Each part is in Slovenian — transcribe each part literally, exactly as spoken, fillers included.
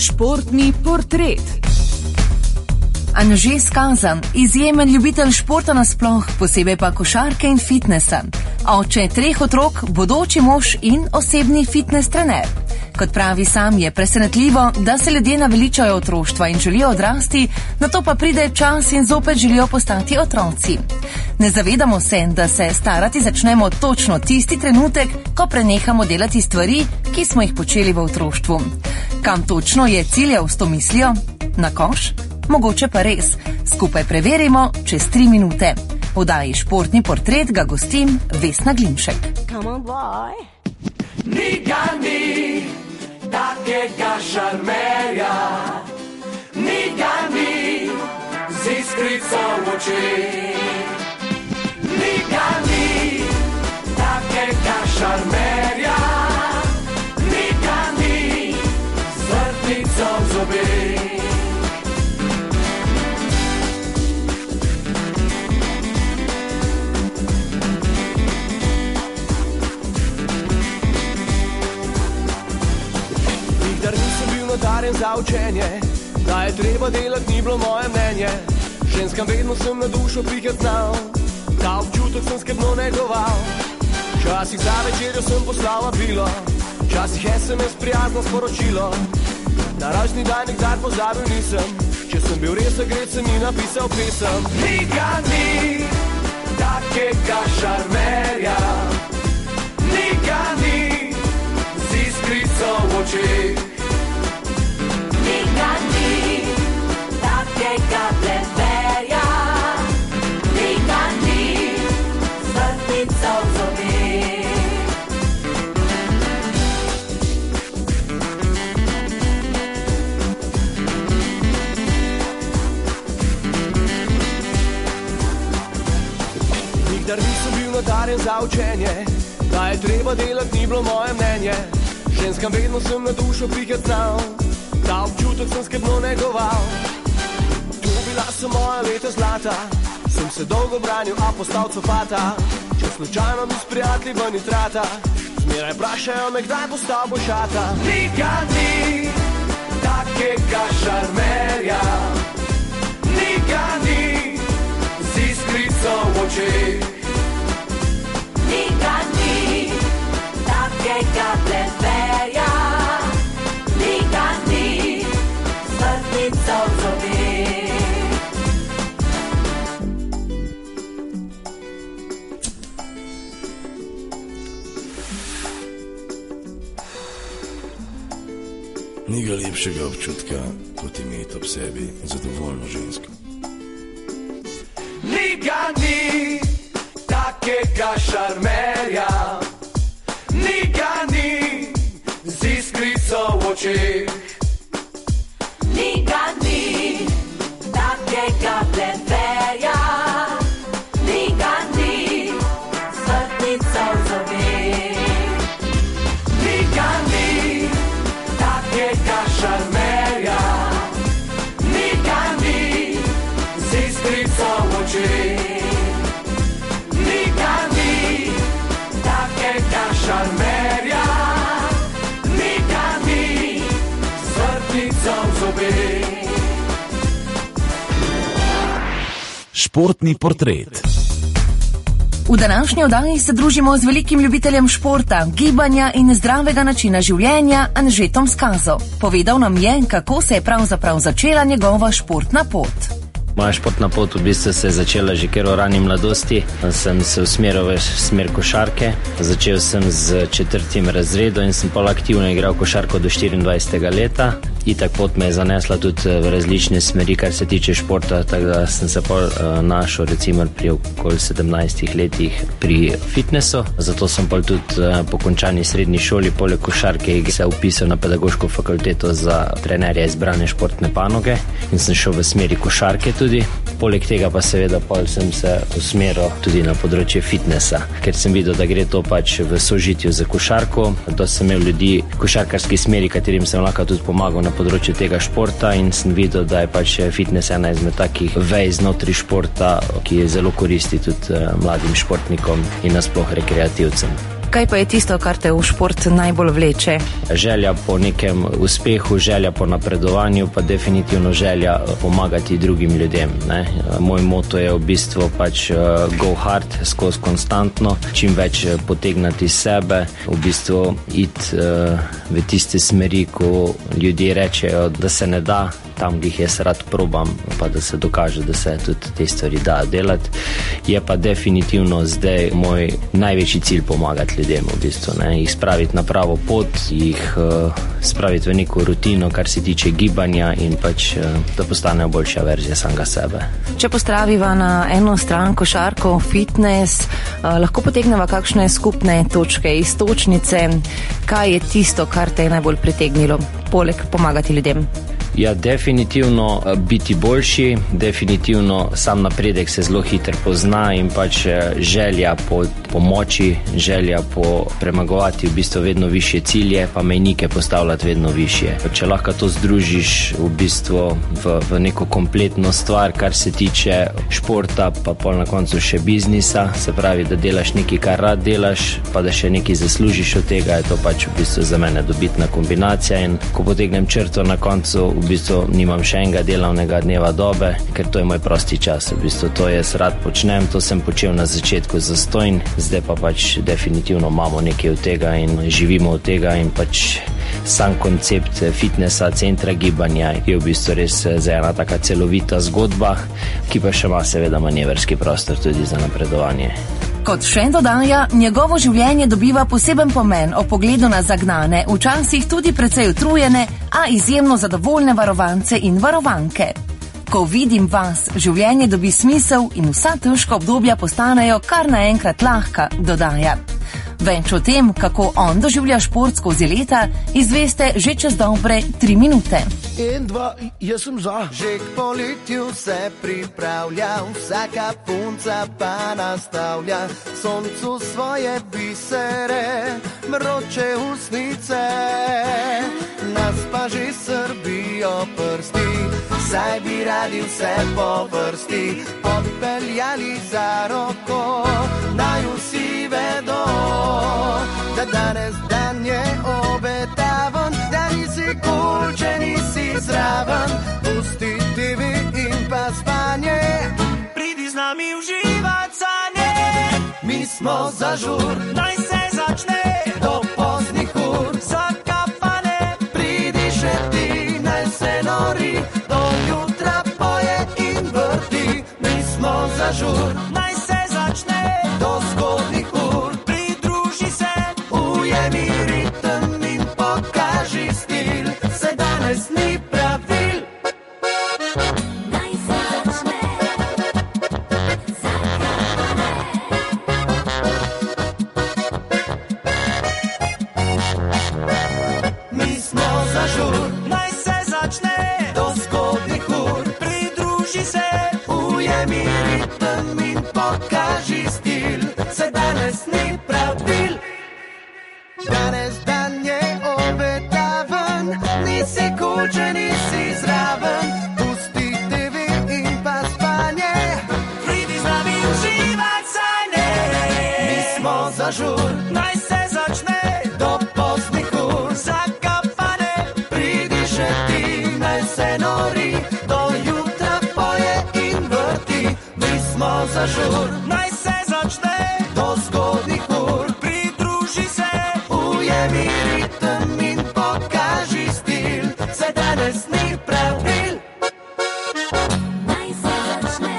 Športni portret. Anže Skaza, izjemen ljubitelj športa nasploh, posebej pa košarke in fitnesa. Oče treh otrok, bodoči mož in osebni fitnes trener. Kot pravi sam, je presenetljivo, da se ljudje naveličajo otroštva in želijo odrasti, nato pa pride čas in zopet želijo postati otroci. Ne zavedamo se, da se starati začnemo točno tisti trenutek, ko prenehamo delati stvari, ki smo jih počeli v otroštvu. Kam točno je ciljal s to mislijo? Na koš? Mogoče pa res. Skupaj preverimo čez tri minute. V oddaji Športni portret ga gostim Vesna Glinšek. Come on, boy. Ni ga ni, takega šarmerja, ni ga ni, z iskrico v očeh. Ni ga ni, takega šarmerja, ni ga ni, z vrtnico v zobeh. Za učenje, da je treba delati, ni bilo moje mnenje. Ženskam vedno sem na dušo pikat znal, ta občutek sem skrbno negoval. Včasih za večerjo sem poslal vabilo, včasih es em es prijazno sporočilo. Na rojstni dan nikdar pozabil nisem, če sem bil res agret, sem ji napisal pesem. Ni ga ni, takega šarmerja, ni ga ni, z iskrico v očeh. Ni ga ni, takega pleverja, ni ga ni, z vrtnico v zobeh. Nikdar nisem bil nadarjen za učenje, da je treba delati, ni bilo moje mnenje. Ženskam vedno sem na dušo pikat znal, ta občutek sem skrbno negoval. Tu bila so moja leta zlata, sem se dolgo branil, a postal copata. Če slučajno mi s prijatelji ven trata, zmeraj vprašajo me, kdaj postal bošata. Ni ga ni, takega šarmerja, ni ga ni, z iskrico v očeh. Ni ga ni, takega pleverja, ni ga ni, z vrtnico v zobeh. Ni ga lepšega občutka, kot imeti ob sebi zadovoljno žensko. Ni ga ni, takega šarmerja, ni ga ni, z iskrico v očeh. Ni ga ni, takega pleverja, ni ga ni, z vrtnico v zobeh. Ni ga ni, takega šarmerja, ni ga ni, z iskrico v očeh. Ni ga ni, takega šarmerja, ni ga ni, z vrtnico v zobeh. Športni portret. V današnji oddaji se družimo z velikim ljubiteljem športa, gibanja in zdravega načina življenja Anžetom Skazo. Povedal nam je, kako se je pravzaprav začela njegova športna pot. Moja športna pot v bistvu se je začela že kar v rani mladosti. Sem se usmeril v smer košarke. Začel sem z četrtim razredom in sem pol aktivno igral košarko do štiriindvajsetega leta. Itak pot me je zanesla tudi v različne smeri, kar se tiče športa, tako da sem se pol uh, našel recimo pri okoli sedemnajstih letih pri fitnesu. Zato sem pol tudi uh, po končani srednji šoli poleg košarke se upisal na pedagoško fakulteto za trenerja izbrane športne panoge in sem šel v smeri košarke tudi. Poleg tega pa seveda pol sem se usmeril tudi na področje fitnesa, ker sem videl, da gre to pač v sožitju z košarko. Da sem imel ljudi v košarkarski smeri, katerim sem lahko tudi pomagal na področju tega športa in sem videl, da je pač fitnes ena izmed takih vej znotraj športa, ki je zelo koristi tudi mladim športnikom in nasploh rekreativcem. Kaj pa je tisto, kar te v šport najbolj vleče? Želja po nekem uspehu, želja po napredovanju, pa definitivno želja pomagati drugim ljudem. Ne? Moj moto je v bistvu pač go hard, skozi konstantno, čim več potegnati sebe, v bistvu iti uh, v tiste smeri, ko ljudje rečejo, da se ne da, tam, ki jih jaz rad probam, pa da se dokaže, da se tudi te stvari da delati. Je pa definitivno zdaj moj največji cilj pomagati ljudem, v bistvu, ne? Jih spraviti na pravo pot, jih uh, spraviti v neko rutino, kar se tiče gibanja in pač, uh, da postanejo boljša verzija samega sebe. Če postaviva na eno stran košarko, fitness, uh, lahko potegneva kakšne skupne točke, iztočnice. Kaj je tisto, kar te je najbolj pritegnilo, poleg pomagati ljudem? Ja, definitivno biti boljši, definitivno sam napredek se zelo hitro pozna in pač želja po pomoči, želja po premagovati v bistvu vedno višje cilje, pa mejnike postavljati vedno višje. Če lahko to združiš v bistvu v, v neko kompletno stvar, kar se tiče športa, pa pol na koncu še biznisa, se pravi, da delaš nekaj, kar rad delaš, pa da še nekaj zaslužiš od tega, je to pač v bistvu za mene dobitna kombinacija in ko potegnem črto na koncu, v bistvu nimam še enega delovnega dneva dobe, ker to je moj prosti čas. V bistvu to jaz rad počnem, to sem počel na začetku zastojn, zdaj pa pač definitivno imamo nekaj od tega in živimo od tega in pač sam koncept fitnessa, centra gibanja je v bistvu res za ena taka celovita zgodba, ki pa še ima seveda manevrski prostor tudi za napredovanje. Kot še dodaja, njegovo življenje dobiva poseben pomen o pogledu na zagnane, včasih tudi precej utrujene, a izjemno zadovoljne varovance in varovanke. Ko vidim vas, življenje dobi smisel in vsa težka obdobja postanejo kar naenkrat lahka, dodaja. Več o tem, kako on doživlja šport skozi leta, izveste že čez dobre tri minute. En, dva, jaz sem za. Že k poletju se pripravlja, vsaka punca pa nastavlja soncu svoje bisere, mroče usnice. Nas pa že srbijo prsti, saj bi radi vse po vrsti odpeljali za roko, naj vsi vedo, da danes dan je obetaven, da nisi kul, če nisi zraven. Pusti T V in pa spanje, pridi z nami uživat sanje. Mi smo za žur, naj se začne do poznih ur. Zakapane, pridi še ti, naj se nori, do jutra poje in vrti. Mi smo za žur, naj se začne do zgodnih ur. Pridruži se, ujemi ritem in pokaži stil, se danes ni pravil. Naj se začne Mi smo za žur, naj se začne do zgodnih ur. Pridruži se, ujemi ritem in pokaži stil, se danes ni pravil. Danes dan je obetaven, nisi kul, če nisi zraven. Pusti T V in pa spanje, pridi z nami uživat sanje. Mi smo za žur, naj se začne do poznih ur. Zakapane, pridi še ti, naj se nori, do jutra poje in vrti. Mi smo za žur, naj se začne do zgodnih ur. Pridruži se, ujemi ritem in pokaži stil, se danes ni pravil. Naj se začne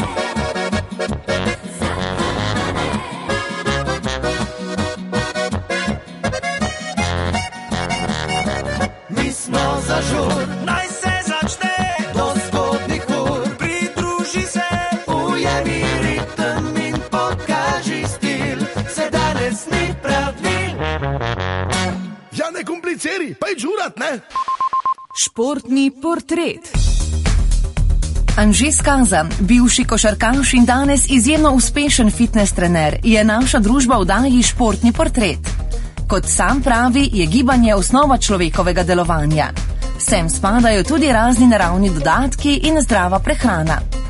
Mi smo za žur, naj se začne do zgodnih ur. Pridruži se, ujemi ritem in pokaži stil, se danes ni pravil. Ja, ne kompliciri, pa je žurat, ne? Športni portret. Anže Skaza, bivši košarkaš in danes izjemno uspešen fitness trener, je naša družba v oddaji Športni portret. Kot sam pravi, je gibanje osnova človekovega delovanja. Sem spadajo tudi razni naravni dodatki in zdrava prehrana.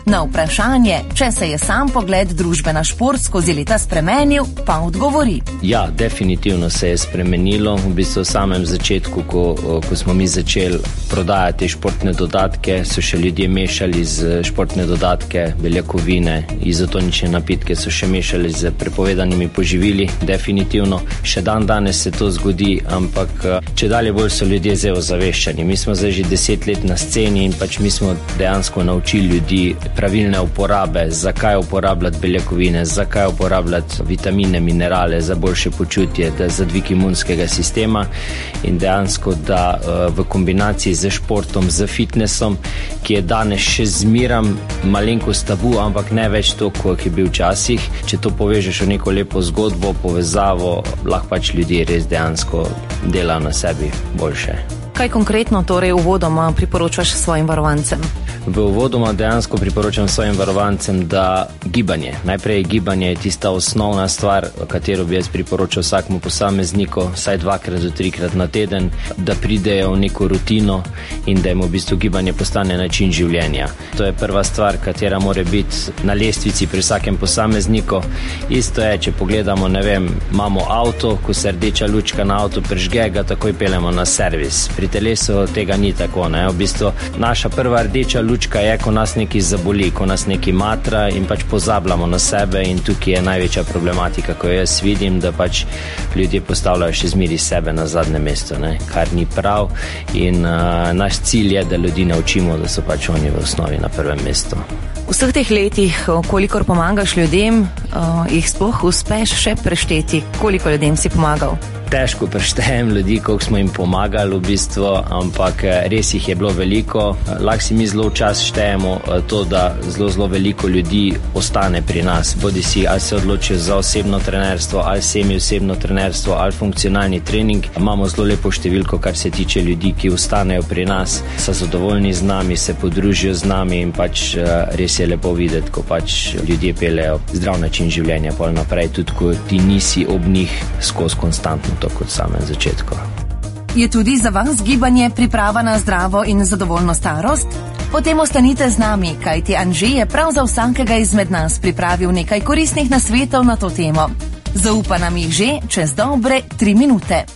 Na vprašanje, če se je sam pogled družbe na šport skozi leta spremenil, pa odgovori. Ja, definitivno se je spremenilo. V bistvu v samem začetku, ko, ko smo mi začeli prodajati športne dodatke, so še ljudje mešali z športne dodatke, beljakovine, izotonične napitke so še mešali z prepovedanimi poživili, definitivno. Še dan danes se to zgodi, ampak če dalje bolj so ljudje zdaj ozaveščeni. Mi smo zdaj že deset let na sceni in pač mi smo dejansko naučili ljudi pravilne uporabe, zakaj uporabljati beljakovine, zakaj uporabljati vitamine, minerale za boljše počutje, da za dvig imunskega sistema in dejansko, da v kombinaciji z športom, z fitnessom, ki je danes še zmeram malenkost tabu, ampak ne več to, kot je bil včasih. Če to povežeš v neko lepo zgodbo, povezavo, lahko pač ljudje res dejansko delajo na sebi boljše. Kaj konkretno torej uvodoma priporočaš svojim varovancem? V uvodoma dejansko priporočam svojim varovancem, da gibanje. Najprej gibanje je tista osnovna stvar, katero bi jaz priporočal vsakmu posamezniku, vsaj dvakrat do trikrat na teden, da pridejo v neko rutino in da jim v bistvu gibanje postane način življenja. To je prva stvar, katera mora biti na lestvici pri vsakem posamezniku. Isto je, če pogledamo, ne vem, imamo avto, ko se rdeča lučka na avto prižge, ga takoj peljemo na servis. Pri telesu tega ni tako, ne? V bistvu naša prva rdeča lučka je, ko nas nekaj zaboli, ko nas nekaj matra in pač pozabljamo na sebe in tukaj je največja problematika, ko jaz vidim, da pač ljudje postavljajo še zmeri sebe na zadnje mesto, ne? Kar ni prav in uh, naš cilj je, da ljudi naučimo, da so pač oni v osnovi na prvem mestu. V vseh teh letih, kolikor pomagaš ljudem, uh, jih sploh uspeš še prešteti, koliko ljudem si pomagal? Težko preštejem ljudi, koliko smo jim pomagali v bistvu, ampak res jih je bilo veliko. Lahko si mi zelo včas štejemo to, da zelo, zelo veliko ljudi ostane pri nas. Bodi si, ali se odločijo za osebno trenerstvo, ali semi osebno trenerstvo, ali funkcionalni trening. Imamo zelo lepo številko, kar se tiče ljudi, ki ostanejo pri nas, so zadovoljni z nami, se podružijo z nami in pač res je lepo videti, ko pač ljudje peljejo zdrav način življenja pol naprej, tudi ko ti nisi ob njih skozi konstantno to kot samem začetku. Je tudi za vas gibanje priprava na zdravo in zadovoljno starost? Potem ostanite z nami, kajti Anže je prav za vsakega izmed nas pripravil nekaj koristnih nasvetov na to temo. Zaupa nam jih že čez dobre tri minute.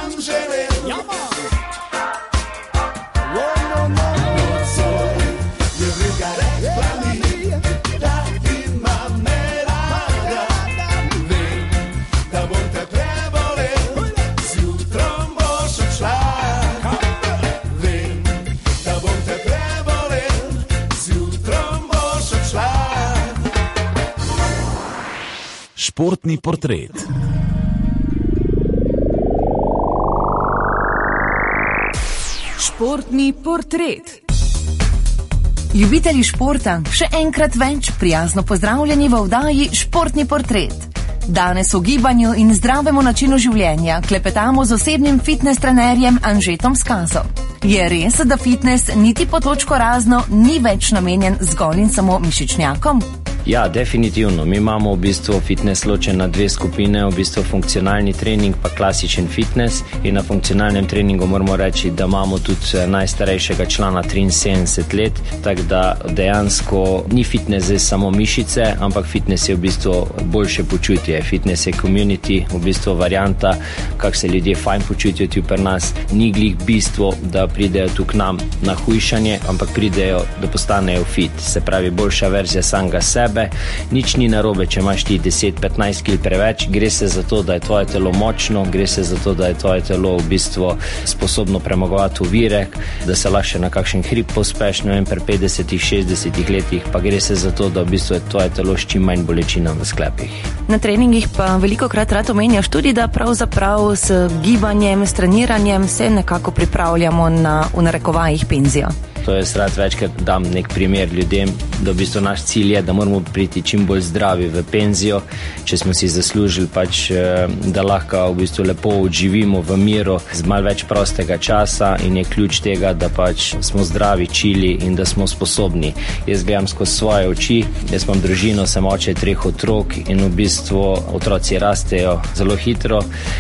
Anželel. Ja, ma. Športni portret. Športni portret. Ljubitelji športa, še enkrat več prijazno pozdravljeni v oddaji Športni portret. Danes o gibanju in zdravemu načinu življenja klepetamo z osebnim fitness trenerjem Anžetom Skazo. Je res, da fitness niti po točko razno ni več namenjen zgolj in samo mišičnjakom? Ja, definitivno. Mi imamo v bistvu fitness ločen na dve skupine, v bistvu funkcionalni trening pa klasičen fitness in na funkcionalnem treningu moramo reči, da imamo tudi najstarejšega člana triinsedemdeset let, tako da dejansko ni fitness zdaj samo mišice, ampak fitness je v bistvu boljše počutje. Fitness je community, v bistvu varianta, kako se ljudje fajn počutijo tu pri nas. Ni glih bistvo, da pridejo tu k nam na hujšanje, ampak pridejo, da postanejo fit. Se pravi, boljša verzija samega sebe. Nič ni narobe, če imaš ti deset do petnajst kilogramov preveč, gre se za to, da je tvoje telo močno, gre se za to, da je tvoje telo v bistvu sposobno premagovati ovire, da se lahko na kakšen hrib pospeš, ne vem, pri petdesetih, šestdesetih letih, pa gre se za to, da v bistvu je tvoje telo s čim manj bolečina v sklepih. Na treningih pa veliko krat rad omenjaš tudi, da pravzaprav s gibanjem, s treniranjem se nekako pripravljamo na, v narekovajih, penzijo. To je rad večkrat dam nek primer ljudem, da v bistvu naš cilj je, da moramo priti čim bolj zdravi v penzijo, če smo si zaslužili pač, da lahko v bistvu lepo odživimo v miru z malo več prostega časa in je ključ tega, da pač smo zdravi, čili in da smo sposobni. Jaz gledam skozi svoje oči, jaz imam družino, sem oče treh otrok in v bistvu otroci rastejo zelo hitro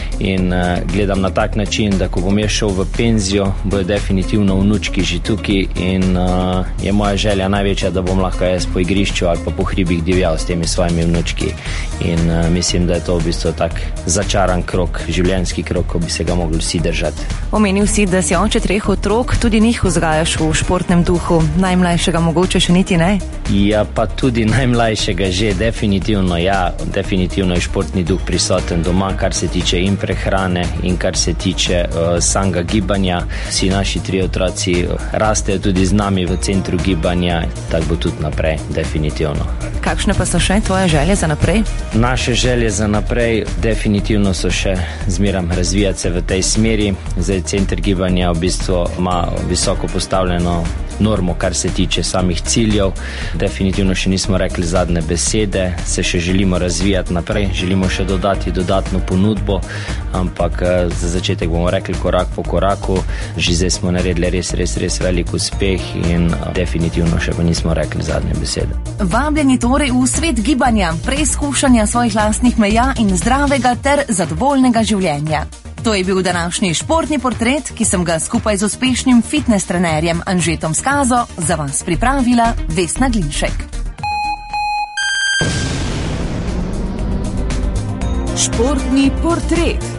in gledam na tak način, da ko bom jaz šel v penzijo, bojo definitivno vnučki že tukaj in uh, je moja želja največja, da bom lahko jaz po igrišču ali pa po hribih divjal s temi svojimi vnučki in uh, mislim, da je to v bistvu tak začaran krok, življenjski krok, ko bi se ga mogli vsi držati. Omenil si, da si oče treh otrok, tudi njih vzgajaš v športnem duhu, najmlajšega mogoče še niti ne? Ja, pa tudi najmlajšega že, definitivno ja, definitivno je športni duh prisoten doma, kar se tiče in prehrane in kar se tiče uh, samega gibanja. Vsi naši tri otroci rastejo tudi z nami v centru gibanja, tako bo tudi naprej, definitivno. Kakšne pa so še tvoje želje za naprej? Naše želje za naprej definitivno so še zmeram razvijati se v tej smeri. Zdaj center gibanja v bistvu ima visoko postavljeno normo, kar se tiče samih ciljev. Definitivno še nismo rekli zadnje besede, se še želimo razvijati naprej, želimo še dodati dodatno ponudbo, ampak za začetek bomo rekli korak po koraku. Že zdaj smo naredili res, res, res velik uspeh in definitivno še pa nismo rekli zadnje besede. Vabljeni torej v svet gibanja, preizkušanja svojih lastnih meja in zdravega ter zadovoljnega življenja. To je bil današnji športni portret, ki sem ga skupaj z uspešnim fitness trenerjem Anžetom Skazo za vas pripravila Vesna Glinšek. Športni portret.